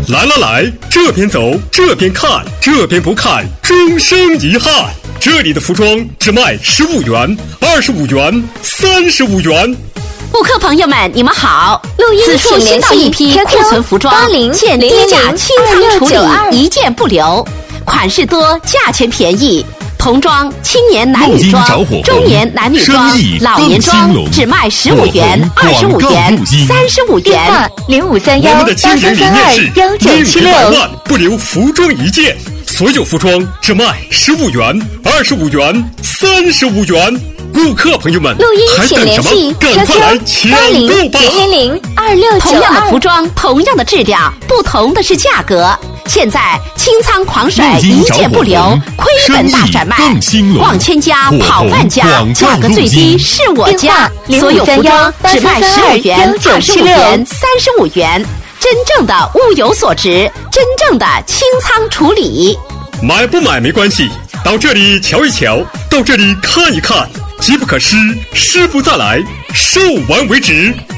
来来来，这边走，这边看，这边不看，终生遗憾。这里的服装只卖15元、25元、35元。 顾客朋友们，你们好！此处新到一批库存服装，现低价清仓处理，一件不留，款式多，价钱便宜。童装、青年男女装、中年男女装、老年装只卖15元、25元、35元。 0531我们的经营理念是宁可100万，不留服装一件。所有服装只卖15元、25元、35元。顾客朋友们，还等什么？赶快来抢购吧 ！0002692。同样的服装，同样的质量，不同的是价格。现在清仓狂甩，一件不留，亏本大展卖，逛千家跑万家，价格最低是我家。所有服装只卖12元、25元、35元，真正的物有所值，真正的清仓处理。 买不买没关系，到这里瞧一瞧，到这里看一看，机不可失，失不再来，售完为止。